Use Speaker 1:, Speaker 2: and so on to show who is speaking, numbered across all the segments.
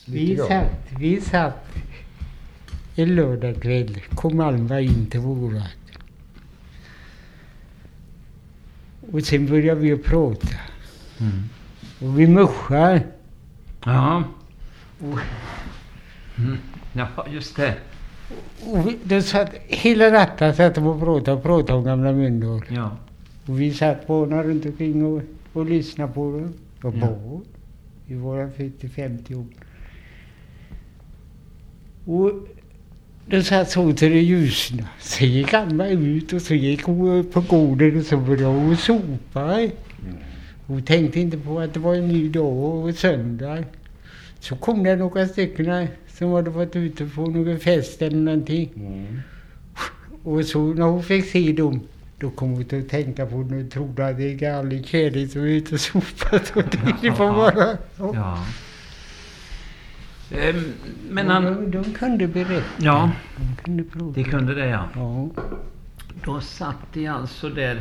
Speaker 1: Vi satt en lördagkväll, kom Alma in till vårat. Och sen började vi att prata. Och vi muschar.
Speaker 2: Ja. Ja, just det.
Speaker 1: Och då satt hela natten satt och pratade om gamla Mölndal.
Speaker 2: Ja.
Speaker 1: Och vi satt barnen runt omkring och lyssnade på dem. Och barn. Vi var 40-50 år. Och då satt så till det ljusna. Så gick Alma ut och så gick hon på gården och så började hon sopa. Hon tänkte inte på att det var en ny dag och söndag. Så kom det några stycken som hade varit ute på någon fest eller någonting. Och så när hon fick se dem, då kom hon att tänka på nu trodde att det är galet kärlek som är ute och sopat. Och det får vara.
Speaker 2: Ja. Men han...
Speaker 1: De kunde berätta.
Speaker 2: Ja,
Speaker 1: de kunde prata.
Speaker 2: det kunde det, ja.
Speaker 1: Ja.
Speaker 2: Då satt de alltså där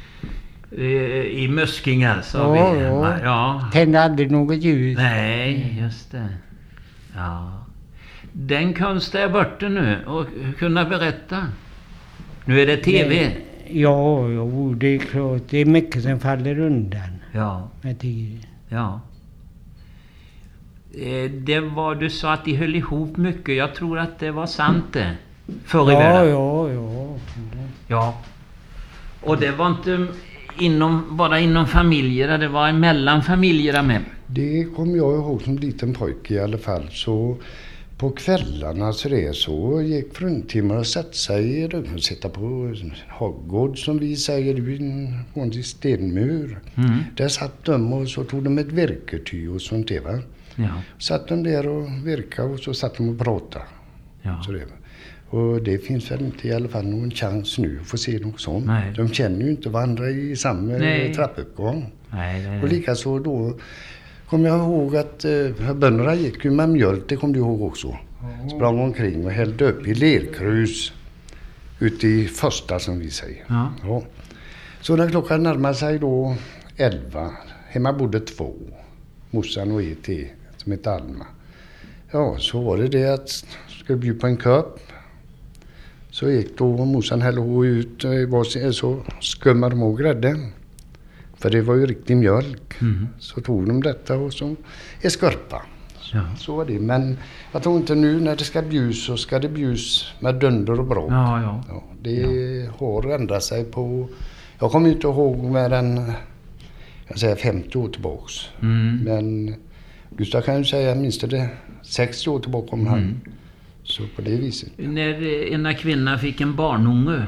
Speaker 2: i Mösking alltså.
Speaker 1: Ja. Tände aldrig något ljus.
Speaker 2: Nej, just det. Ja. Den konsten är borta nu och kunna berätta. Nu är det tv.
Speaker 1: Ja, det är klart. Det är mycket som faller undan.
Speaker 2: Ja.
Speaker 1: Med det.
Speaker 2: Ja. Det var, du sa att de höll ihop mycket. Jag tror att det var sant det. Förr i världen. Ja. Och det var inte bara inom familjer. Det var mellan familjer med.
Speaker 3: Det kommer jag ihåg som liten pojke i alla fall. Så på kvällarna så gick fruntimmer och satt sig i rummet och sitta på haggård som vi säger på en stenmur. Där satt de och så tog de ett virkety och sånt där, va?
Speaker 2: Ja.
Speaker 3: Satt de där och virkade och så satt de och pratade.
Speaker 2: Ja.
Speaker 3: Så det. Och det finns väl inte i alla fall någon chans nu att få se något sånt.
Speaker 2: Nej.
Speaker 3: De känner ju inte varandra i samma trappuppgång.
Speaker 2: Nej.
Speaker 3: Och likaså då kommer jag ihåg att bönderna gick ju med mjölk, det kom du ihåg också. Sprang omkring och hällde upp i lerkrus ute i första som vi säger. Ja. Så när klockan närmade sig då 11, hemma bodde 2, morsan och E.T. som heter Alma. Ja, så var det att skulle bjuda på en köp. Så gick då morsan hällde ut så skummade de och grädde. För det var ju riktig mjölk. Så tog de detta och så är skörpa.
Speaker 2: Ja.
Speaker 3: Så var det. Men jag tror inte nu när det ska bjus så ska det bjus med dunder och bråk.
Speaker 2: Ja.
Speaker 3: Det har ändrat sig på... Jag kommer inte ihåg mer än 50 år tillbaks. Men Gustav kan ju säga minst det 60 år tillbaka om han. Så på det viset.
Speaker 2: När ena kvinna fick en barnunge,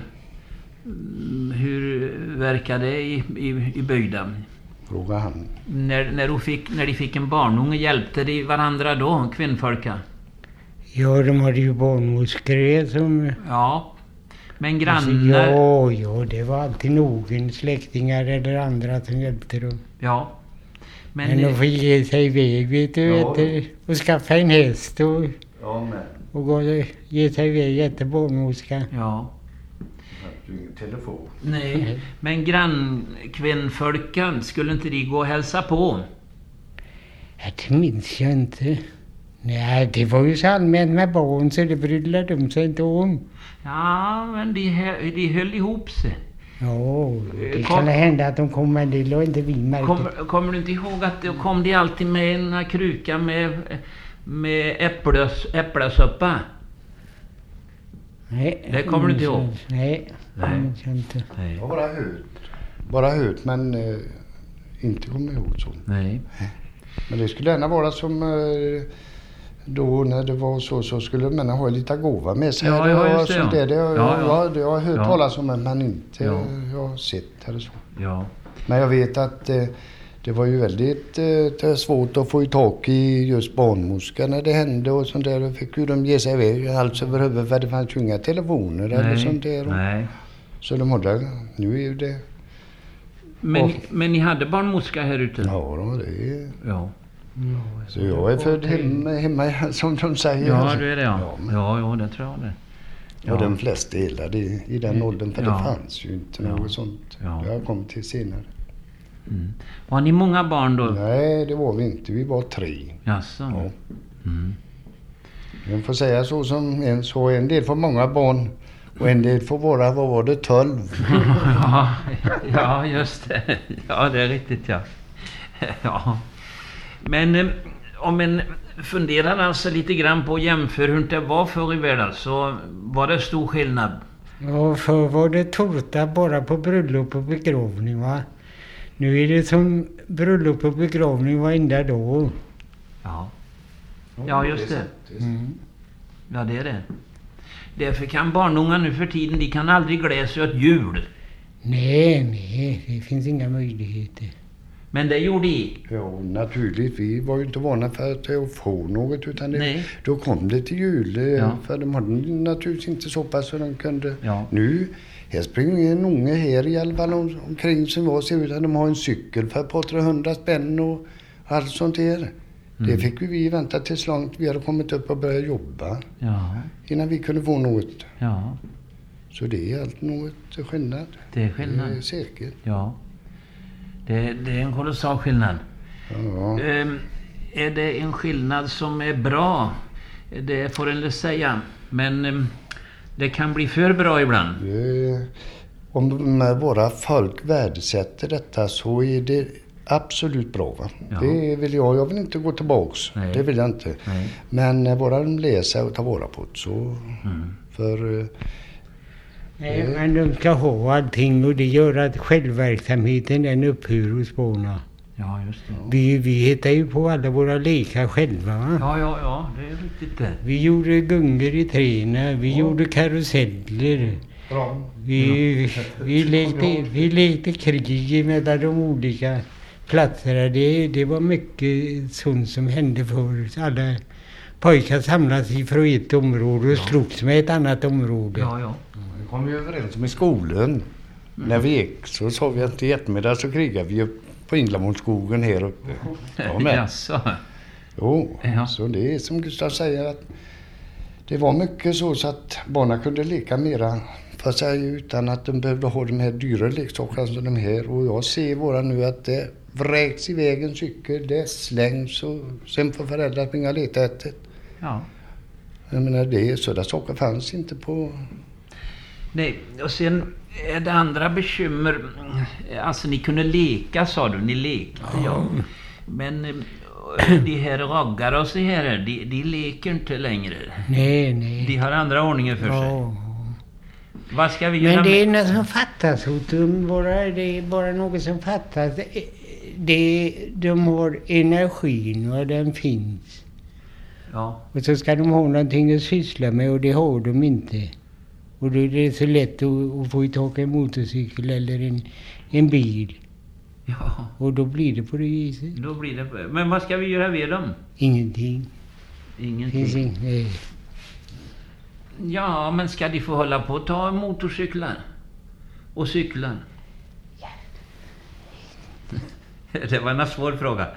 Speaker 2: hur verkade det i bygden?
Speaker 3: Fråga han.
Speaker 2: När de fick en barnunge, hjälpte de varandra då, kvinnfolka?
Speaker 1: Ja, de hade ju barnmorskor som...
Speaker 2: Ja, men grannar...
Speaker 1: Ja, det var alltid någon släktingar eller andra som hjälpte dem.
Speaker 2: Ja.
Speaker 1: Men de fick ge sig iväg, vet du, och skaffa en häst och gå ge sig iväg efter barnmorskan.
Speaker 2: Ja.
Speaker 3: Ingen telefon.
Speaker 2: Nej, men grannkvinnfolkan, skulle inte de gå och hälsa på?
Speaker 1: Ja, det minns jag inte. Nej, det var ju så allmänt med barn så det brydde de sig inte om.
Speaker 2: Ja, men de höll ihop sig.
Speaker 1: Ja, det kan hända att de kom med det och inte vi märkte.
Speaker 2: Kommer du inte ihåg att då kom de alltid med en kruka med äpplesoppa?
Speaker 1: Nej.
Speaker 2: Det kommer du inte ihåg?
Speaker 1: Nej. Inte.
Speaker 2: Nej.
Speaker 3: Jag har bara hört men inte kommer ihåg så.
Speaker 2: Nej.
Speaker 3: Men det skulle gärna vara som då när det var så skulle man ha lite gåva med sig.
Speaker 2: Ja, just det.
Speaker 3: Det har jag hört talas om men inte jag har sett eller så.
Speaker 2: Ja.
Speaker 3: Men jag vet att det var ju väldigt svårt att få i tag i just barnmorska när det hände och sånt där. Då fick ju de ge sig iväg hals över huvudet för det fanns ju inga telefoner eller sånt där.
Speaker 2: Nej.
Speaker 3: Så de hade, nu är ju det...
Speaker 2: Men ni hade barnmorska här ute?
Speaker 3: Ja, det är...
Speaker 2: Ja.
Speaker 3: Så jag är född hemma som de säger.
Speaker 2: Ja, det är det ja, det tror jag det. Ja.
Speaker 3: Och de flesta delade i den åldern för det fanns ju inte något sånt.
Speaker 2: Ja.
Speaker 3: Det har kommit till senare.
Speaker 2: Var ni många barn då?
Speaker 3: Nej, det var vi inte. Vi var 3.
Speaker 2: Jaså?
Speaker 3: Ja. Man får säga så som en del får många barn och en del får bara, vad var det, 12?
Speaker 2: Ja, just det. Ja, det är riktigt, ja. Ja. Men om en funderar alltså lite grann på att jämföra hur det var förr i världen, så var det stor skillnad.
Speaker 1: Ja, förr var det tårta bara på bröllop och begravning, va? Nu är det som bröllop och begravning varenda dag.
Speaker 2: Ja, just det. Ja, det är det. Därför kan barnungar nu för tiden, de kan aldrig glädja åt jul.
Speaker 1: Nej, det finns inga möjligheter.
Speaker 2: Men det gjorde de.
Speaker 3: Ja, naturligt. Vi var ju inte vana för att få något, utan då kom det till jul. För de hade naturligtvis inte så pass så de kunde. Ja. Nu, här springer en unge här i alla fall omkring som var, ser ut att de har en cykel för ett par 300 spänn och allt sånt här. Det fick vi vänta tills långt vi hade kommit upp och börjat jobba. Ja. Innan vi kunde få något. Ja. Så det är allt något skillnad.
Speaker 2: Det är skillnad.
Speaker 3: Det är säkert.
Speaker 2: Ja. Det är en kolossal skillnad. Ja. Är det en skillnad som är bra? Det får en säga. Men det kan bli för bra ibland.
Speaker 3: Om våra folk värdesätter detta så är det absolut bra, va? Ja. Det vill jag vill inte gå tillbaks. Nej. Det vill jag inte. Nej. Men bara de läser och tar vara på det så för
Speaker 1: nej, men de ska ha allting och det gör att självverksamheten den upphör hos barna.
Speaker 2: Ja, just det.
Speaker 1: Vi hittar ju på alla våra lekar själva, va?
Speaker 2: Ja, det är riktigt det.
Speaker 1: Vi gjorde gungor i träna, vi gjorde karuseller. Vi lekte krig mellan de olika platserna. Det var mycket sånt som hände förut. Alla pojkar samlades ifrån ett område och slogs med ett annat område.
Speaker 3: Ja. Vi kom ju överens om i skolan. När vi gick så sa vi att i eftermiddag så krigade vi på Inglamålsskogen här uppe.
Speaker 2: Jaså?
Speaker 3: Jo, så det är som Gustav säger att det var mycket så att barnen kunde leka mera för sig utan att de behövde ha de här dyra leksakerna som de här. Och jag ser våra nu att det vräks iväg en cykel, det slängs och sen får föräldrar springa och leta efter. Ja. Jag menar, det sådana saker fanns inte på.
Speaker 2: Nej, och sen är det andra bekymmer. Alltså ni kunde leka, sa du, ni lekte, ja. Men de här raggare och så här, de leker inte längre.
Speaker 1: Nej.
Speaker 2: De har andra ordningar för sig. Vad ska vi göra?
Speaker 1: Men det är något som fattas hos dem. Det är bara något som fattas. De har energin och den finns. Ja. Och så ska de ha någonting att syssla med och det har de inte. Och då är det så lätt att få tag i en motorcykel eller en bil. Ja. Och då blir det på det viset.
Speaker 2: Men vad ska vi göra med dem?
Speaker 1: Ingenting.
Speaker 2: Ingenting. Ja, men ska de få hålla på att ta motorcyklar? Och cyklar? Ja. Det var en svår fråga.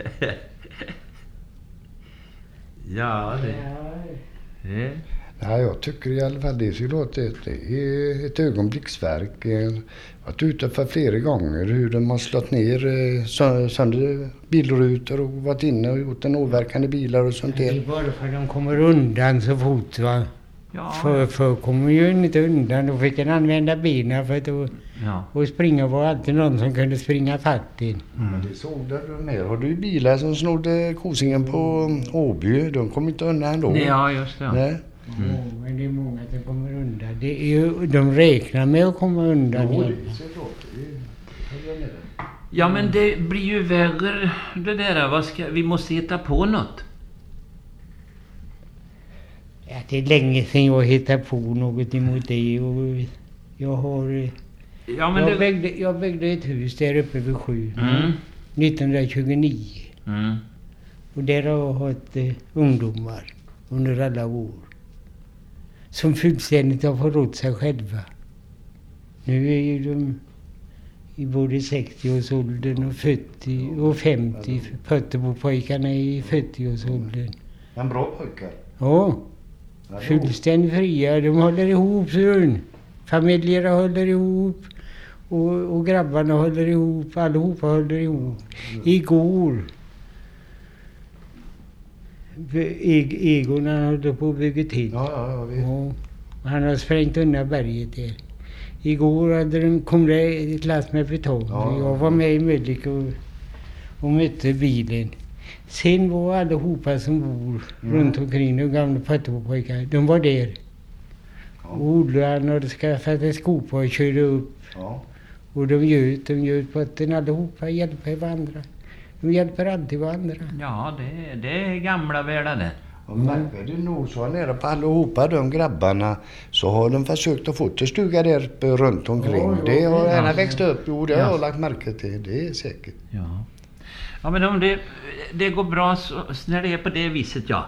Speaker 2: Ja, det.
Speaker 3: Ja, jag tycker i alla fall det är ett ögonblicksverk. Jag har varit ute för flera gånger hur de har slått ner sönder bilrutor och varit inne och gjort en åverkande bilar och sånt där.
Speaker 1: Det är bara för att de kommer undan så fort, va? Ja. För kommer ju inte undan. Då fick en använda benen för att och springa var alltid någon som kunde springa fatt in.
Speaker 3: Men det såg de här. Har du bilar som snodde Kosingen på Åby? De kom inte undan då.
Speaker 2: Nej, ja, just det.
Speaker 3: Nej.
Speaker 1: Men det är många som kommer undan. De räknar med att komma undan.
Speaker 2: Ja, men det blir ju värre det där. Vi måste hitta på något.
Speaker 1: Ja, det är länge sedan jag hittade på något emot det. Och jag har... Ja, men jag byggde ett hus där uppe vid Sjö 1929. Och där har jag haft ungdomar under alla år. Som fullständigt har förrått sig själva. Nu är ju de i både 60-årsåldern och 40 och 50. Pötterbo-pojkarna i 40-årsåldern.
Speaker 3: Men bra pojkar.
Speaker 1: Ja. Fullständigt fria. De håller ihop så. Familjerna håller ihop. Och grabbarna håller ihop. Allihopa håller ihop. Igår Egon han höll på att bygga till.
Speaker 3: Ja, vet.
Speaker 1: Och han har sprängt undan berget där. Igår kom det ett last med betong.
Speaker 3: Ja.
Speaker 1: Jag var med i Möllik och mötte bilen. Sen var allihopa som bor runt omkring, de gamla pattopojkar, de var där.
Speaker 3: Ja.
Speaker 1: Och odlaren hade skaffat en skopa och körde upp.
Speaker 3: Ja.
Speaker 1: Och de göt botten allihopa, hjälper varandra. De hjälper alltid varandra.
Speaker 2: Ja, det är gamla världar det.
Speaker 3: Och märkvärdigt nog så nere på allihopa de grabbarna så har de försökt att få till stuga där runt omkring.
Speaker 1: Ja,
Speaker 3: det har
Speaker 2: ja.
Speaker 3: gärna växt upp, och det har
Speaker 2: Ja.
Speaker 3: jag lagt märke till, det är säkert.
Speaker 2: Ja. Ja, men om det går bra så, när det är på det viset, ja.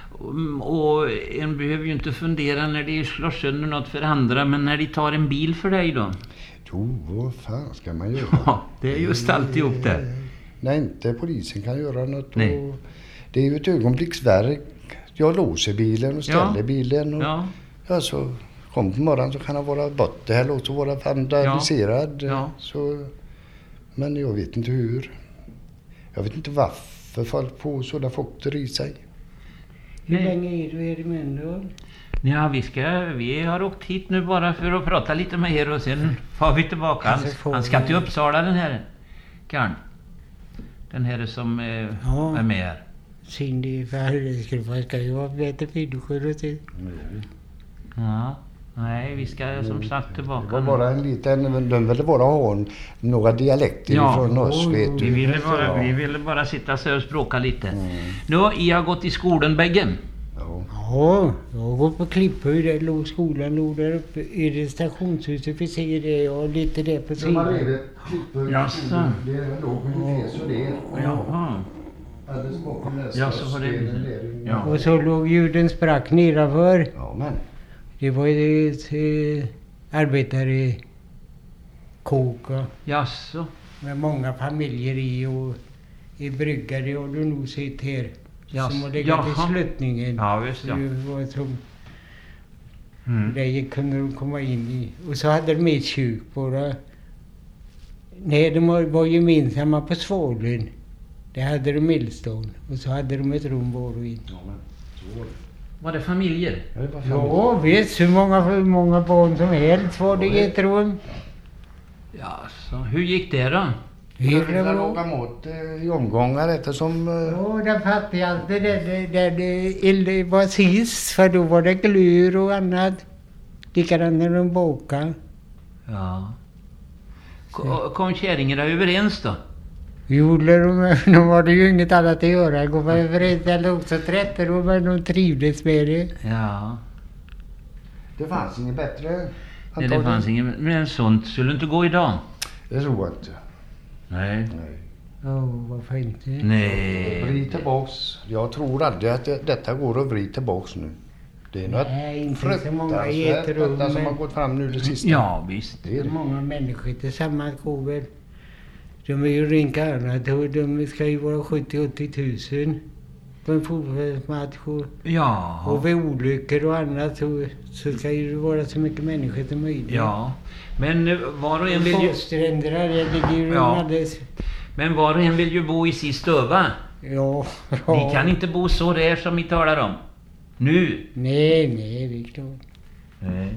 Speaker 2: Och en behöver ju inte fundera när de slår sönder något för andra, men när de tar en bil för dig då?
Speaker 3: Jo, vad fan ska man göra?
Speaker 2: Ja, det är just alltihop det.
Speaker 3: När inte polisen kan göra något.
Speaker 2: Nej.
Speaker 3: Och det är ju ett ögonblicksverk. Jag låser bilen och ställer bilen. Och,
Speaker 2: Ja.
Speaker 3: så kom på morgonen så kan det vara bort. Det här låter vara vandaliserad.
Speaker 2: Ja.
Speaker 3: Så, men jag vet inte hur. Jag vet inte varför folk får sådana fukter i sig.
Speaker 1: Hur länge är du här i Mölndal?
Speaker 2: Ja, vi har åkt hit nu bara för att prata lite med er och sen får vi tillbaka. Han ska till Uppsala, den här karln. Den här som är med här.
Speaker 1: Cindy, för ska ju vara bättre människor och så.
Speaker 2: Ja, nej, vi ska som sagt tillbaka.
Speaker 3: Det var bara en liten, de ville bara ha några dialekter från oss, vet du.
Speaker 2: Vi ville bara sitta så och språka lite. Nu har jag gått i skolan bägge.
Speaker 1: Ja, jag går på Klipphöj, där låg skolan låg där uppe. Är det stationshuset vi ser det? Ja, lite där på sidan.
Speaker 2: Jaså.
Speaker 3: Det låg ungefär så det.
Speaker 2: Jaha.
Speaker 3: Alldeles bakom den
Speaker 2: Ja, så var det. Ja.
Speaker 1: Och så låg ljuden sprack nedanför.
Speaker 3: Ja, men.
Speaker 1: Det var ett arbetare kåka
Speaker 2: Jaså.
Speaker 1: med många familjer i och i brygga. Det har du nog sett här. Som har legat i sluttningen.
Speaker 2: Ja, visst, ja.
Speaker 1: Det var som där kunde de komma in i. Och så hade de ett kök bara. Nej, de var gemensamma på Svalen. Det hade de Millstone. Och så hade de ett rum var och in.
Speaker 3: Ja, men. Så var det.
Speaker 2: Var det familjer?
Speaker 1: Ja, visst. Hur många barn som helst var det i ett rum.
Speaker 2: Ja, så hur gick det då?
Speaker 3: Det låga mot i omgångar eftersom...
Speaker 1: Ja, den fattigaste det var sist. För då var det glur och annat. Likadant när de bakade.
Speaker 2: Ja. Kom kärringarna överens då?
Speaker 1: Jo, de hade ju inget annat att göra. Gå var överens eller också trätter och men de trivdes med det.
Speaker 2: Ja.
Speaker 3: Det fanns inget bättre.
Speaker 2: Nej, det fanns ingen. Men sånt skulle inte gå idag.
Speaker 3: Det tror jag inte.
Speaker 2: Nej.
Speaker 1: Ja, varför inte?
Speaker 2: Nej.
Speaker 3: Vrid tillbaks. Jag tror aldrig att detta går att vrida tillbaks nu. Det är något fruktansvärt som har gått fram nu det sista.
Speaker 2: Ja, visst.
Speaker 1: Det är många människor tillsammans går väl. De är ju rinka annat och de ska ju vara 70-80 000 på en fotbollsmatch.
Speaker 2: Ja.
Speaker 1: Och vid olyckor och annat så ska ju vara så mycket människor som möjligt.
Speaker 2: Ja. Men var och en vill ju...
Speaker 1: Stränderna, det ligger ju alldeles...
Speaker 2: Men var och en vill ju bo i sin stuva.
Speaker 1: Ja.
Speaker 2: Ni kan inte bo så där som ni talar om. Nu.
Speaker 1: Nej, det är klart.
Speaker 2: Nej.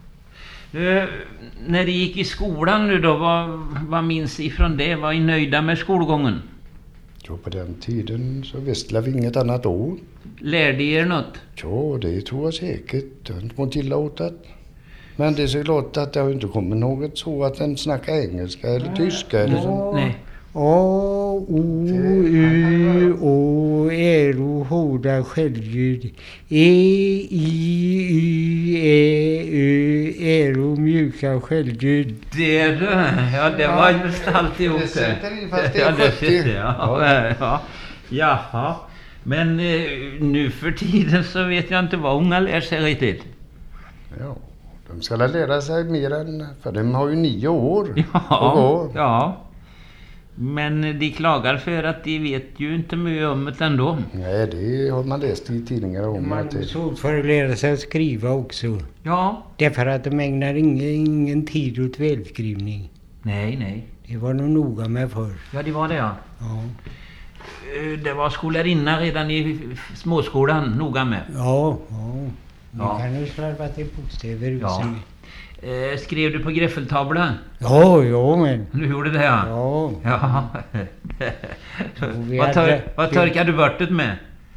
Speaker 2: När ni gick i skolan nu då, vad minns ifrån det? Var ni nöjda med skolgången?
Speaker 3: Jo, på den tiden så visste vi inget annat ord.
Speaker 2: Lärde er något?
Speaker 3: Ja, det tror jag säkert. Jag har inte fått illa åt det. Men det är så klart att det har inte kommit något så att den snackar engelska eller tyska eller så.
Speaker 2: Nej.
Speaker 1: A, O, U, Å, R, O, hårda självljud. E, I, Y, Ä, Ö, R, O, mjuka självljud.
Speaker 2: Det det var just alltihop.
Speaker 3: Det sitter i fast det är 70.
Speaker 2: Ja. Jaha. Men nu för tiden så vet jag inte vad unga lär sig riktigt.
Speaker 3: Ja, de ska lära sig mer än... För de har ju 9 år.
Speaker 2: Ja. Men de klagar för att de vet ju inte mycket om det ändå.
Speaker 3: Nej, det har man läst i tidningar om.
Speaker 1: Man så för att lära sig att skriva också.
Speaker 2: Ja.
Speaker 1: Därför att de ägnar ingen tid åt välskrivning.
Speaker 2: Nej.
Speaker 1: Det var de noga med förr.
Speaker 2: Ja, det var det, ja. Det var skolärinna redan i småskolan, noga med.
Speaker 1: Ja. Nu kan du slarva till bokstäver.
Speaker 2: Ja. Skrev du på greffeltavla?
Speaker 1: Ja, men.
Speaker 2: Du gjorde det, ja?
Speaker 1: Ja.
Speaker 2: Vad törkade du vörtet med?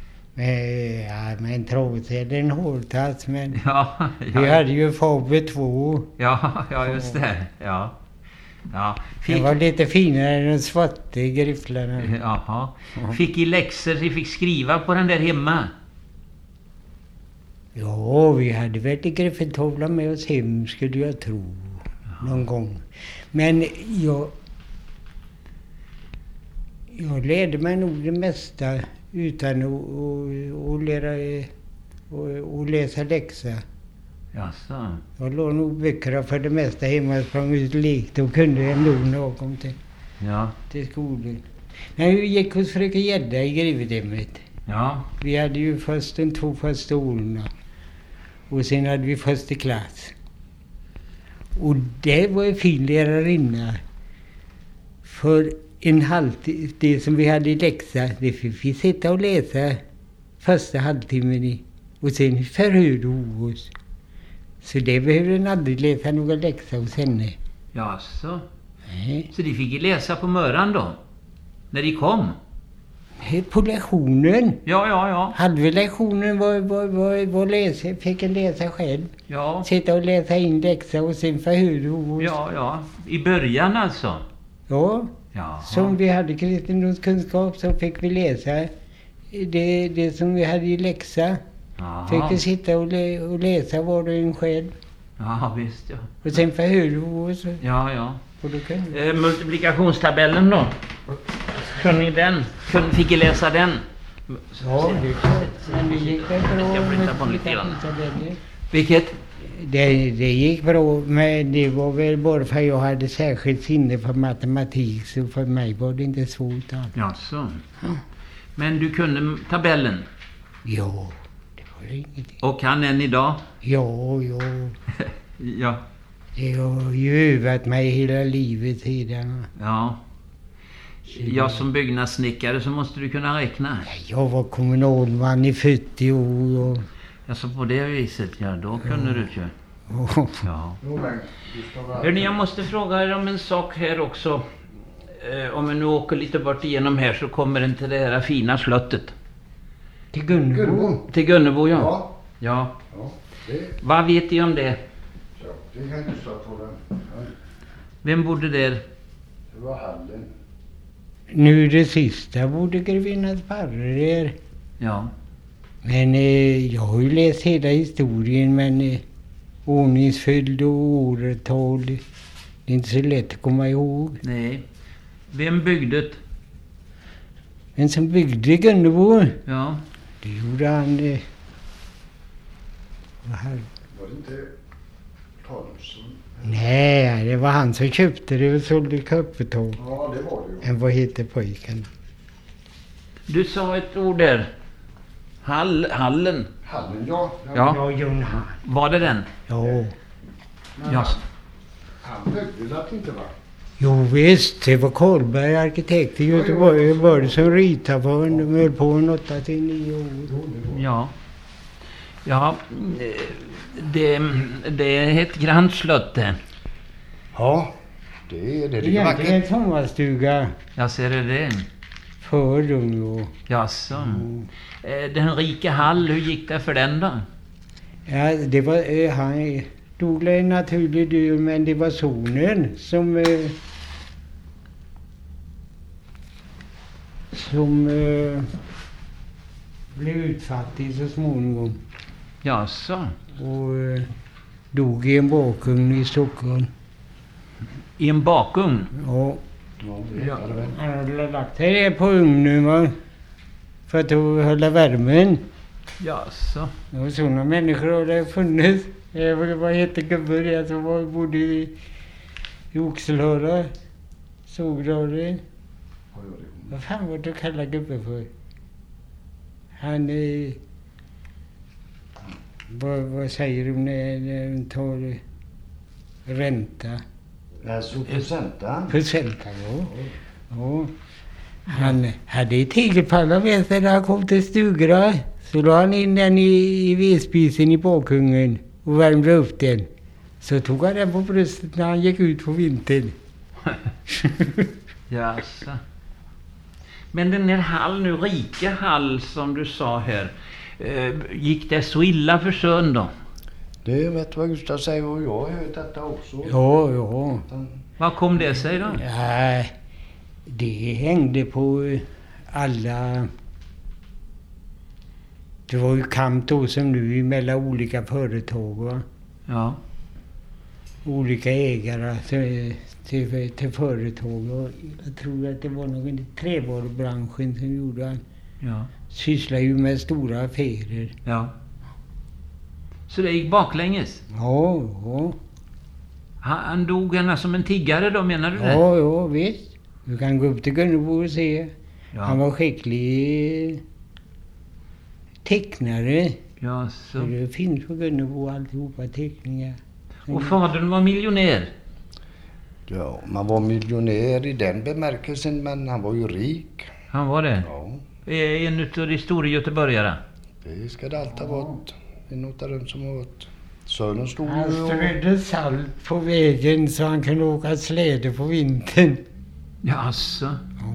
Speaker 1: Men trådsäd en hårtass, men
Speaker 2: Ja.
Speaker 1: vi hade ju Faber 2.
Speaker 2: Ja, just det. Ja.
Speaker 1: Det var lite finare än de svarta grifflarna.
Speaker 2: Jaha. Fick i läxor, vi fick skriva på den där hemma.
Speaker 1: Ja, vi hade väl griffeltavla med oss hem, skulle jag tro. Någon gång. Men jag lärde mig nog det mesta utan att läsa läxa.
Speaker 2: Jaså.
Speaker 1: Jag låg nog böckerna för det mesta hemma, sprang ut och lekte och kunde ändå någon till skolan. Men vi gick hos fröken Gädda i Grevedemmet.
Speaker 2: Ja.
Speaker 1: Vi hade ju först de 2 första åren. Och sen hade vi första klass. Och det var en fin lärarinna. För en halvtimme, det som vi hade i läxa, det fick vi sitta och läsa första halvtimmen i. Och sen förhörde hon oss. Så det behövde en aldrig läsa några läxa hos henne.
Speaker 2: Jaså.
Speaker 1: Nej.
Speaker 2: Så de fick läsa på möran då? När de kom?
Speaker 1: På lektionen.
Speaker 2: Ja.
Speaker 1: Halva lektionen var fick en läsa själv.
Speaker 2: Ja.
Speaker 1: Sitta och läsa in läxa och sen förhörde hon oss.
Speaker 2: Ja. I början alltså?
Speaker 1: Ja.
Speaker 2: Jaha.
Speaker 1: Som vi hade kristendomskunskap så fick vi läsa det som vi hade i läxa.
Speaker 2: Jaha.
Speaker 1: Fick vi sitta och läsa var och en själv.
Speaker 2: Ja, visst ja.
Speaker 1: Och sen förhörde hon oss.
Speaker 2: Ja.
Speaker 1: Och då kunde
Speaker 2: multiplikationstabellen då? Kunde ni den? Fick ni läsa den?
Speaker 1: Ja, men det gick väl bra.
Speaker 2: Jag ska flytta på den lite grann. Vilket?
Speaker 1: Det gick bra, men det var väl bara för att jag hade särskilt sinne för matematik, så för mig var det inte svårt alls.
Speaker 2: Jaså. Men du kunde tabellen?
Speaker 1: Ja, det var ingenting.
Speaker 2: Och kan än idag?
Speaker 1: Ja.
Speaker 2: Ja.
Speaker 1: Jag har ju övat mig hela livet sedan.
Speaker 2: Ja. Jag som byggnadssnickare så måste du kunna räkna.
Speaker 1: Jag var kommunalman i 40 år. Och...
Speaker 2: Alltså på det viset, ja, då kunde du ju. Ja. Hörrni, jag måste fråga er om en sak här också. Om vi nu åker lite bort igenom här så kommer den till det här fina slottet.
Speaker 1: Till Gunnebo?
Speaker 2: Till Gunnebo, ja. Vad vet ni om det?
Speaker 3: Det kan du stå på den.
Speaker 2: Vem bodde där?
Speaker 3: Det var Hallen.
Speaker 1: Nu det sista bodde grevinnan Sparre där.
Speaker 2: Ja.
Speaker 1: Men jag har ju läst hela historien, men ordningsföljd och åretal, det är inte så lätt att komma ihåg.
Speaker 2: Nej. Vem byggde det?
Speaker 1: Men som byggde Gunnebo?
Speaker 2: Ja.
Speaker 1: Det gjorde han...
Speaker 3: Var det inte Tormsson?
Speaker 1: Nej, det var han som köpte det och sålde köpetåg.
Speaker 3: Ja, det var det ju.
Speaker 1: Men vad heter pojken?
Speaker 2: Du sa ett ord där. Hallen.
Speaker 3: Hallen, ja.
Speaker 2: Ja.
Speaker 1: John Hall.
Speaker 2: Var det den?
Speaker 1: Ja.
Speaker 2: Ja.
Speaker 3: Han byggde det inte, va?
Speaker 1: Jo visst, det var Karlberg, arkitekt i Göteborg, var det som ritade för en, de höll på 8-9 år.
Speaker 2: Ja. Ja, det är ett grant slott det.
Speaker 3: Ja, det är det. Det är
Speaker 1: Egentligen
Speaker 3: vackert.
Speaker 1: en sommarstuga
Speaker 2: Jag ser det.
Speaker 1: för dem och...
Speaker 2: Jaså. Den rika Hall, hur gick det för den då?
Speaker 1: Ja, det var, han dog en naturlig död, men det var sonen som blev utfattig så småningom.
Speaker 2: Jaså.
Speaker 1: Och dog i en bakugn i Stockholm.
Speaker 2: I en bakugn?
Speaker 1: Ja.
Speaker 3: Ja.
Speaker 1: Han hade lagt det på ugnen, va? För att hålla värmen.
Speaker 2: Jaså.
Speaker 1: Och sådana människor har det funnits. Vad heter gubben det som bodde i Oxelhöra? Sågdalen. Vad fan var det du kallar gubben för? Han vad säger du när de tar ränta?
Speaker 3: Alltså procenta.
Speaker 1: Procenta, ja. Han hade i tegelpanna med sig när han kom till stugorna. Så la han in den i vedspisen i bakugnen och värmde upp den. Så tog han den på bröstet när han gick ut på vintern.
Speaker 2: Jaså. Men den här Hall nu, rika Hall som du sa här, gick det så illa för Sön då?
Speaker 3: Det vet vad Gustav säger och jag har hört detta också.
Speaker 1: Ja.
Speaker 2: Vad kom det sig då?
Speaker 1: Ja, det hängde på alla... Det var ju kamp då som nu mellan olika företag, va?
Speaker 2: Ja.
Speaker 1: Olika ägare till företag. Och jag tror att det var någon i trävarubranschen som gjorde han.
Speaker 2: Ja.
Speaker 1: Sysslar ju med stora affärer.
Speaker 2: Ja. Så det gick baklänges?
Speaker 1: Ja.
Speaker 2: Han dog gärna som en tiggare då, menar du det?
Speaker 1: Ja, visst. Du kan gå upp till Gunnebo och se.
Speaker 2: Ja.
Speaker 1: Han var skicklig tecknare.
Speaker 2: Ja, så.
Speaker 1: Det finns på Gunnebo alltihopa teckningar.
Speaker 2: Och fadern var miljonär?
Speaker 3: Ja, man var miljonär i den bemärkelsen, men han var ju rik.
Speaker 2: Han var det?
Speaker 3: Ja,
Speaker 2: En utav de stora göteborgare?
Speaker 3: det ska det alltid ha varit. En av dem som har varit. Sönen stod
Speaker 1: Han
Speaker 3: ju och...
Speaker 1: strödde salt på vägen så han kunde åka släde på vintern.
Speaker 2: Jaså?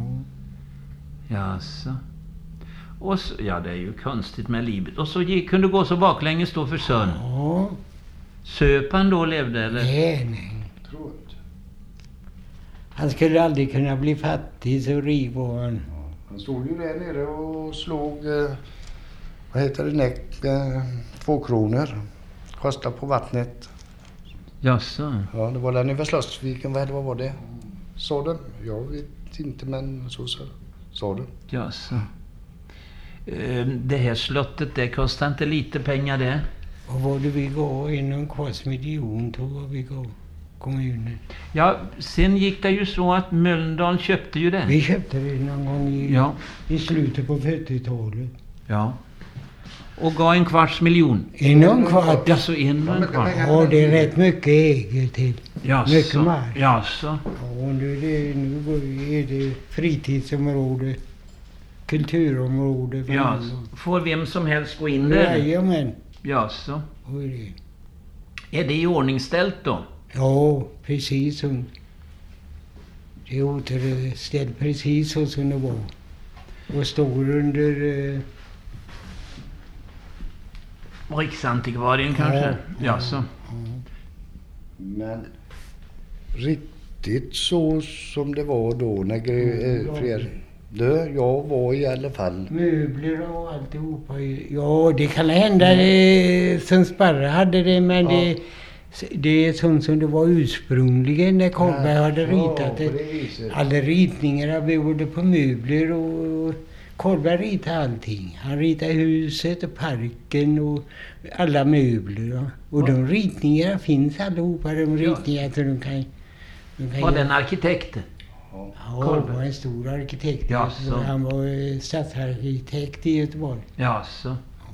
Speaker 2: Jaså? Och så, ja, det är ju konstigt med livet. Och så kunde gå så baklänges då för Sön?
Speaker 1: Ja.
Speaker 2: Söp han då, levde eller?
Speaker 1: Nej.
Speaker 3: Tror inte.
Speaker 1: Han skulle aldrig kunna bli fattig, så rik var han.
Speaker 3: Ja, han stod ju där nere och slog, vad heter det, näck, 2 kronor. Kostade på vattnet.
Speaker 2: Jaså?
Speaker 3: Ja, det var den över Slottsviken, vad var det? Sa den? Jag vet inte, men så sa den.
Speaker 2: Jaså? Det här slottet, det kostar inte lite pengar det?
Speaker 1: Och vad det vi gav, 1,25 miljon tror vi gav kommunen.
Speaker 2: Ja, sen gick det ju så att Mölndal köpte ju det.
Speaker 1: Vi köpte det någon gång i slutet på 40-talet.
Speaker 2: Ja. Och gav 1/4 miljon.
Speaker 1: 1,25.
Speaker 2: Ja, så 1,25.
Speaker 1: Ja, det är rätt mycket äger till.
Speaker 2: Jaså?
Speaker 1: Mycket mark.
Speaker 2: Jaså?
Speaker 1: Ja, nu är det fritidsområde, kulturområde.
Speaker 2: Ja, får vem som helst gå in där?
Speaker 1: Jajamän.
Speaker 2: Jaså?
Speaker 1: Och det.
Speaker 2: Är det i ordningställt då?
Speaker 1: Ja, precis som. Det är återställt precis så som det var. Och står under...
Speaker 2: Riksantikvarien kanske? Jaså?
Speaker 3: Men riktigt så som det var då när jag var i alla fall.
Speaker 1: Möbler och alltihopa. Ja, det kan hända som Sparre hade det, men det är sånt som det var ursprungligen när Karlberg hade ritat det. Alla ritningarna berodde på möbler och Karlberg ritade allting. Han ritade huset och parken och alla möbler. Ja. Och de ritningarna finns allihopa, de ritningar som de kan
Speaker 2: var det en arkitekt?
Speaker 1: Ja, han var en stor arkitekt.
Speaker 2: Jaså.
Speaker 1: Han var stadsarkitekt i Göteborg.
Speaker 2: Jaså.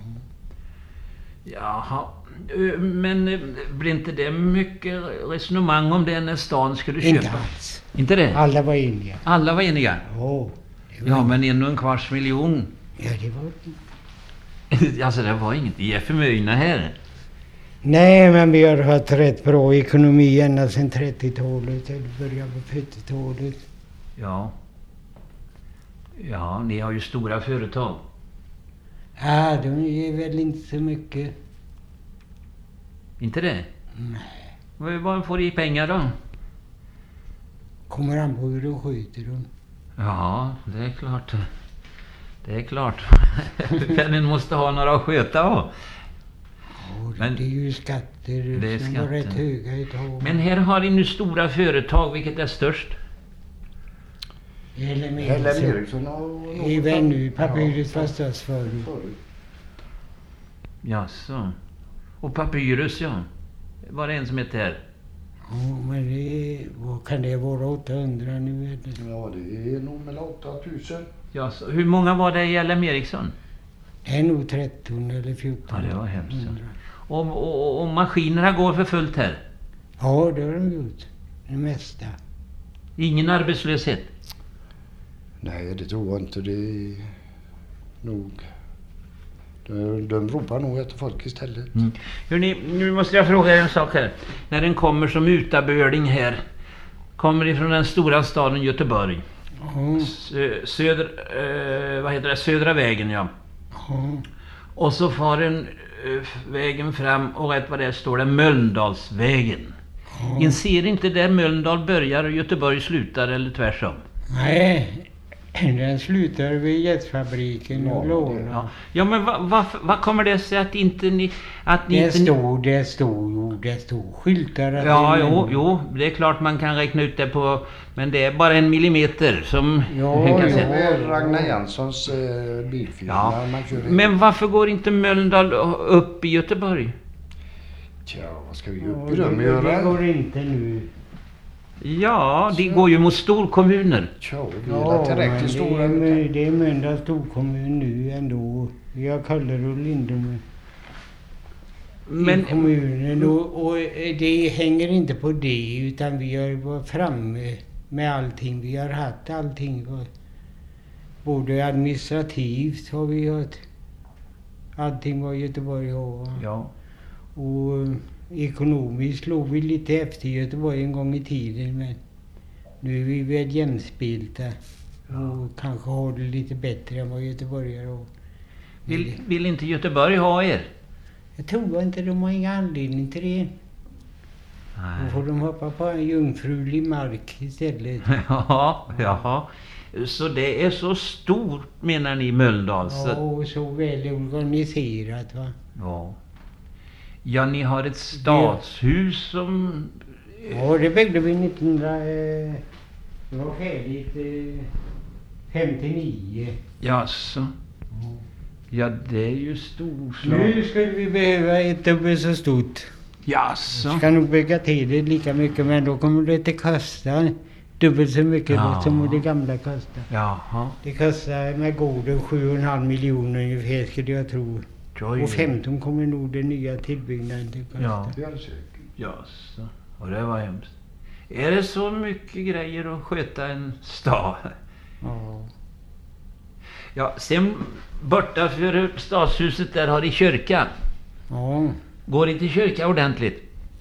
Speaker 2: Jaha. Men blir inte det mycket resonemang om det när stan skulle köpa?
Speaker 1: Inte alls.
Speaker 2: Inte det?
Speaker 1: Alla var eniga.
Speaker 2: Alla var eniga?
Speaker 1: Ja,
Speaker 2: men 1,25 miljon.
Speaker 1: Ja, det var...
Speaker 2: Alltså det var inget. Vi är förmögna här.
Speaker 1: Nej, men vi har haft rätt bra ekonomi ända sedan 30-talet eller början på 40-talet.
Speaker 2: Ja. Ja, ni har ju stora företag.
Speaker 1: Ja, de ger väl inte så mycket.
Speaker 2: Inte det?
Speaker 1: Nej.
Speaker 2: Vad får de pengar då?
Speaker 1: Kommer han på hur de skjuter dem?
Speaker 2: Ja, det är klart. Det är klart. Penningen måste ha några att sköta av.
Speaker 1: Men det är ju skatter
Speaker 2: det är
Speaker 1: som
Speaker 2: skatter.
Speaker 1: var rätt höga i tag.
Speaker 2: Men här har ni nu stora företag. Vilket är störst?
Speaker 3: LM Ericsson och...
Speaker 1: I Vännö, Papyrus var störst förut.
Speaker 2: Jaså. Och Papyrus, ja. Var det en som heter här?
Speaker 1: Ja, men vad kan det vara? 800 nu?
Speaker 3: Ja, det är nog mellan 8000.
Speaker 2: Jaså. Hur många var det i LM Ericsson?
Speaker 1: Det är nog 13 eller 14.
Speaker 2: Ja, det var hemskt. Och maskinerna går för fullt här?
Speaker 1: Ja, det har de gjort. Det mesta.
Speaker 2: Ingen arbetslöshet?
Speaker 3: Nej, det tror jag inte. Det är nog... De ropar nog efter folk istället.
Speaker 2: Mm. Hörrni, nu måste jag fråga er en sak här. När den kommer som utabörling här, kommer ifrån den stora staden Göteborg. Södra vägen, ja. Och så far den vägen fram och rätt vad det står det Mölndalsvägen. En ser inte där Mölndal börjar och Göteborg slutar eller tvärsom?
Speaker 1: Nej, den slutar vid jetfabriken och Låna.
Speaker 2: Ja, men vad kommer det sig att inte ni...
Speaker 1: Det stod skyltar.
Speaker 2: Jo, det är klart man kan räkna ut det på... Men det är bara 1 millimeter som...
Speaker 3: Det är Ragnar Janssons bilfirma.
Speaker 2: Ja. Men varför går inte Mölndal upp i Göteborg?
Speaker 3: Tja, vad ska vi upp i dem göra?
Speaker 1: Det går inte nu.
Speaker 2: Ja, det går ju mot storkommuner.
Speaker 3: Ja, tillräckligt stora.
Speaker 1: Det är Mölndals storkommun nu ändå. Vi har Kallur och Lindome i kommunen. Och det hänger inte på det, utan vi har varit framme med allting. Vi har haft allting. Både administrativt har vi haft. Allting var Göteborg har.
Speaker 2: Ja.
Speaker 1: Och ekonomiskt låg vi lite efter Göteborg en gång i tiden, men nu är vi väl jämspelta och kanske har det lite bättre än vad Göteborgare har.
Speaker 2: Vill inte Göteborg ha er?
Speaker 1: Jag tror inte, de har inga anledning till det.
Speaker 2: Nej.
Speaker 1: Då får de hoppa på en jungfrulig mark istället.
Speaker 2: Ja. Så det är så stort, menar ni, Mölndal?
Speaker 1: Ja, och så väl organiserat, va?
Speaker 2: Ja. Ja, ni har ett stadshus som...
Speaker 1: Ja, det byggde vi 1900... Det var färdigt 59.
Speaker 2: Jaså? Ja, det är ju storslag.
Speaker 1: Nu skulle vi behöva ett dubbelt så stort.
Speaker 2: Jaså?
Speaker 1: Jag ska nog bygga till det lika mycket, men då kommer det att kosta dubbelt så mycket som det gamla kostade.
Speaker 2: Jaha.
Speaker 1: Det kostar med goden 7,5 miljoner ungefär, skulle jag tro. Och 15 kommer nog den nya tillbyggnaden till kosta.
Speaker 2: Ja. Jaså. Och det var hemskt. Är det så mycket grejer att sköta en stad?
Speaker 1: Ja.
Speaker 2: Ja, sen borta för stadshuset där har de kyrka.
Speaker 1: Ja.
Speaker 2: Går det till kyrka ordentligt?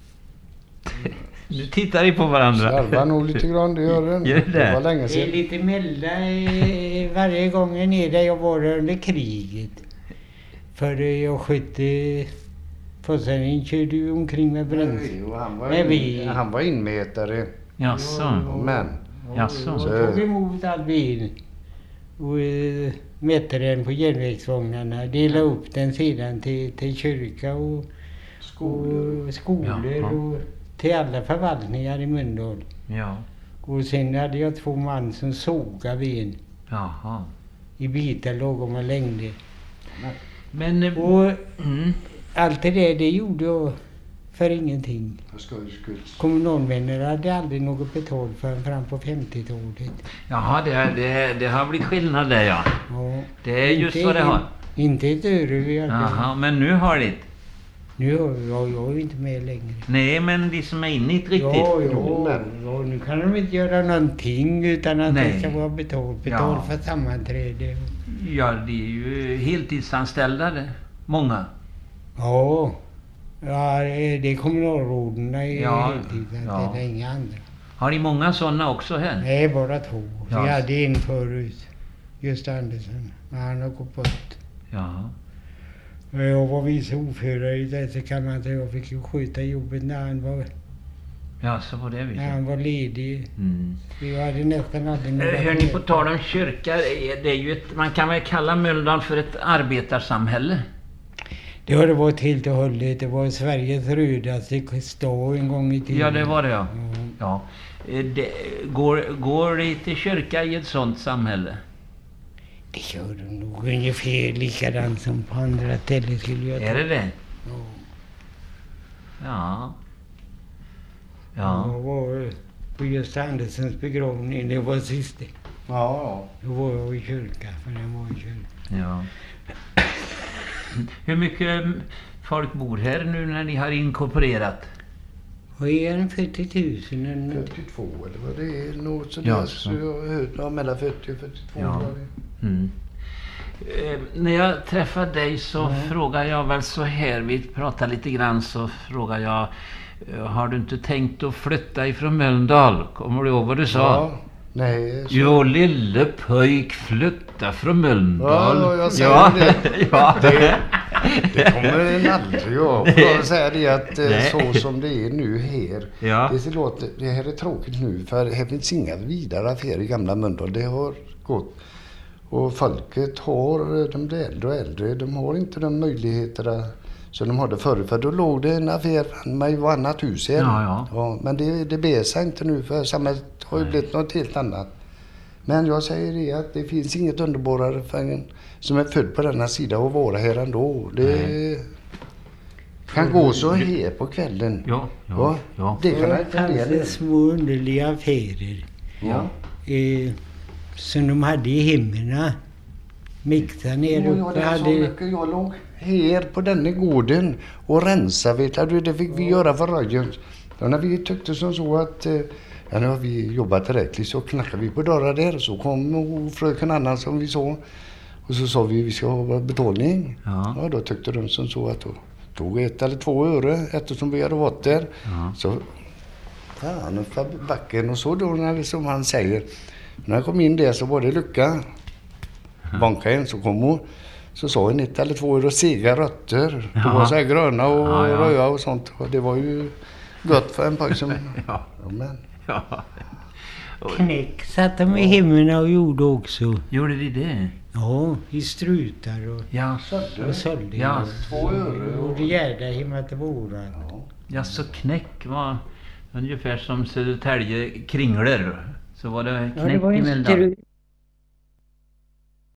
Speaker 2: Nu tittar ni på varandra.
Speaker 3: Slarvar nog lite grann, det gör den. Det var länge sedan.
Speaker 1: Det är lite mellan varje gång är där jag var under kriget. För jag skötte... Fossarin körde ju omkring med bränsle.
Speaker 3: Han var inmätare.
Speaker 2: Jaså.
Speaker 3: Men.
Speaker 2: Jaså.
Speaker 1: Så tog emot all bil. Och mätte den på järnvägsvagnarna. Delade upp den sedan till kyrka och skolor och till alla förvaltningar i Mölndal.
Speaker 2: Ja.
Speaker 1: Och sen hade jag 2 man som sågade ven.
Speaker 2: Jaha.
Speaker 1: I bitar lagom och längder.
Speaker 2: Men...
Speaker 1: Allt det där, det gjorde jag för ingenting. Kommunalmännen hade aldrig något betalt förrän fram på 50-talet.
Speaker 2: Jaha, det har blivit skillnad där, ja. Det är just
Speaker 1: inte,
Speaker 2: vad det har.
Speaker 1: Inte ett öre vi hade.
Speaker 2: Jaha, men nu har det.
Speaker 1: Nu har jag inte med längre.
Speaker 2: Nej, men de som är inne i riktigt.
Speaker 1: Ja, nu kan de inte göra någonting utan att det ska vara betalt för sammanträde.
Speaker 2: Ja, det är ju heltidsanställda, många.
Speaker 1: Ja, det är kommunalråden i heltid, det är inga andra.
Speaker 2: Har ni många sådana också här?
Speaker 1: Nej, bara 2. Vi hade en förut, just Andersson, men han har gått bort.
Speaker 2: Ja.
Speaker 1: Jag var vice ordförare i det, så kan man säga. Jag fick ju sköta jobbet när han var...
Speaker 2: Ja, så på det viset.
Speaker 1: När han var ledig. Vi hade nästan aldrig...
Speaker 2: Hör ni, på tal om kyrka, det är ju man kan väl kalla Mölndal för ett arbetarsamhälle?
Speaker 1: Det har det varit helt och hållet. Det var Sveriges rödaste stad en gång i tiden.
Speaker 2: Ja, det var det, ja. Går det till kyrka i ett sånt samhälle?
Speaker 1: Det gör de nog ungefär likadant som på andra ställen, skulle jag tro.
Speaker 2: Är det?
Speaker 1: Ja. Jag var på just Anderssons begravning. Det var sista.
Speaker 3: Ja.
Speaker 1: Då var jag i kyrka, för den var i kyrka.
Speaker 2: Ja. Hur mycket folk bor här nu när ni har inkorporerat?
Speaker 1: Och är den 40 000?
Speaker 3: 42 eller vad det är. Något sådär. Ja, så jag har hört mellan 40 och 42. Ja.
Speaker 2: När jag träffade dig så frågar jag väl så här, vi pratar lite grann, så frågar jag, har du inte tänkt att flytta ifrån Mölndal? Kommer du ihåg vad du sa?
Speaker 3: Ja, nej. Så...
Speaker 2: Jo, lille pöjk, flytta från Mölndal.
Speaker 3: Ja, jag säger det. Ja. Det kommer en aldrig av. Jag säger det att så som det är nu här. Ja. Det här är tråkigt nu, för här finns inga vidare affärer i gamla Mölndal. Det har gått. Och folket har, de blir äldre och äldre, de har inte de möjligheterna som de hade förut. För då låg det en affär med varannat hus här. Ja, men det ber sig inte nu, för samhället har ju blivit något helt annat. Men jag säger det att det finns inget underbarare för en som är född på denna sida och vara här ändå. Det kan gå så här på kvällen. Ja.
Speaker 1: Det fanns små underliga affärer. Ja. Som de hade i hemmen. Mikta ner uppe.
Speaker 3: Jag låg här på denna gården och rensa, vet du. Det fick vi göra för röjen. När vi tyckte som så att nu har vi jobbat tillräckligt, så knackade vi på dörrar där. Så kom fröken Anna som vi såg. Och så sa vi ska ha betalning. Ja, då tyckte de som så att då tog 1 eller 2 öre eftersom vi hade varit där. Så fan, för backen och så då, när som han säger. När jag kom in där så var det lycka. Banken så kom hon. Så sa hon 1 eller 2 öre sega rötter. Det var så här gröna och röda och sånt. Och det var ju gott för en pojk som...
Speaker 1: Knäck satt de i hemmen och gjorde också.
Speaker 2: Gjorde de det?
Speaker 1: Ja, i strutar och sålde.
Speaker 2: Ja,
Speaker 3: 2 öre.
Speaker 1: Och det gärda hemma till våran.
Speaker 2: Ja, så knäck var ungefär som Södertälje kringlor. Så var det knäck i Mölndal.